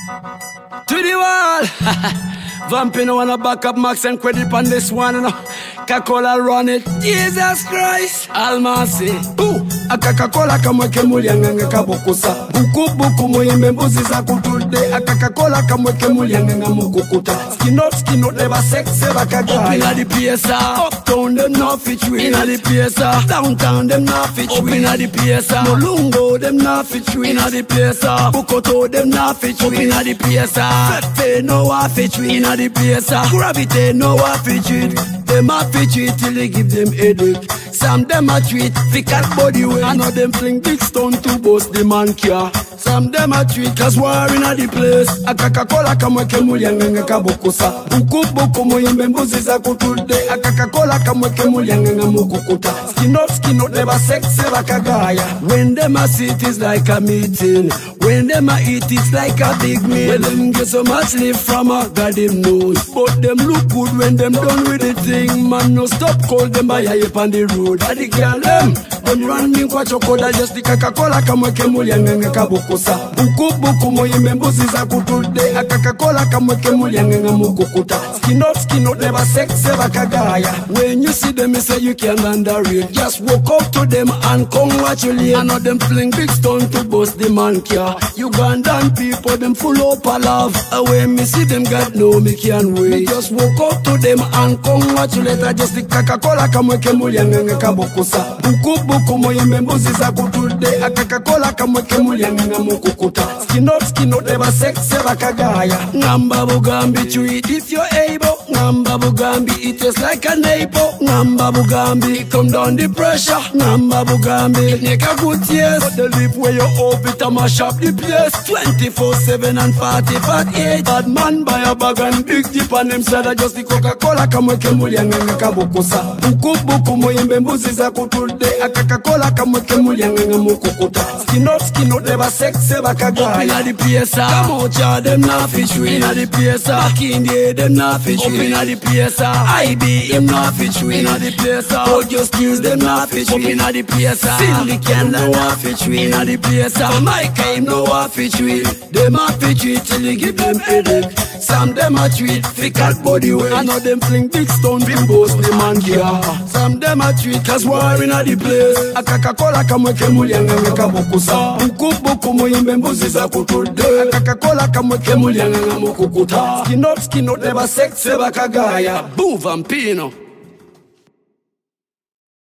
To the wall. Vampino wanna back up Max and credit on this one, you know. Coca-Cola run it. Jesus Christ. Almasi. Ooh. A Coca-Cola kamweke mulianganga kabokusa. Buku buku moyembe mbuzi za kutulde. A Coca-Cola kamweke mulianganga mukukuta. Skin up, never sex, ever kagaya. Up inna the PSA. Uptown them not fit you. Inna the PSA. Downtown them not fit you. Up inna the PSA. Molungo them not fit you. Inna the PSA. Bukoto them not fit you. Up inna the PSA. Fefe no one fit you. Inna the PSA. Gravity no one fit you. Them a fit you till they give them headache. Some them a treat fi cat body weight. I know them fling big stone to bust the man care. Some them a treat cause war inna the place. A Coca-Cola kamweke mulianganga kabokusa. Buku moyembe mbuzi za kutulde. A Coca-Cola kamweke mulianganga mukukuta. Skin up, never sex, ever kagaya. When them a see it is like a meeting. When them a eat it's like a big meal. When them get so much live from a God them knows. But them look good when them done with the thing. Man no stop call them by hype on the road. A the girl them run me kwa chokoda. Just the Coca-Cola kamweke mulianganga kabokusa. Buku moyembe mbuzi za kutulde. A Coca-Cola kamweke mulianganga mukukuta. Skin up, never sex, ever kagaya. When you see them, you say you can't underrate. Just walk up to them and congratulate. I know them fling big stone to bust the man care. Ugandan people, them full up of love. When me see them, God know me can't wait. Me just walk up to them and congratulate. I just the Coca-Cola kamweke mulianganga kabokusa. Buku moyembe mbuzi za kutulde. A Coca-Cola kamweke mulianganga mukukuta. Skin up, never sex, ever kagaya. Ngamba bugambi treat if you're able. Ngamba bugambi it tastes like a neighbor. Ngamba bugambi come down the pressure. Ngamba bugambi it make a good taste. But the live where you hope it a mash up the place. 24/7 and 40/8. Bad man buy a bag and big dip on them side. Just the Coca-Cola kamweke mulianganga kabokusa. Buku moyembe mbuzi za kutulde. A Coca-Cola kamweke mulianganga mukukuta. Skin up, never sex, ever kagaya. Inna the PSA. Come out ya them not fit you. Inna the PSA. Back in the them not fit you. Inna the PSA. IB them not fit you. Inna the PSA. Hold your skills them not fit you. Inna the PSA. Syndicate them not fit you. Inna the PSA. Mike him no one fit you. Them a fit you till you give them headache. Some them a treat fi cat body weight. I know them fling big stone to bust the man care. Some them a treat cause war inna the place. A Coca-Cola kamweke mulianganga kabokusa. Buku moyembe mbuzi za kutulde. A Coca-Cola kamweke mulianganga mukukuta. Skin up, never sex, ever kagaya. Boom Vampino.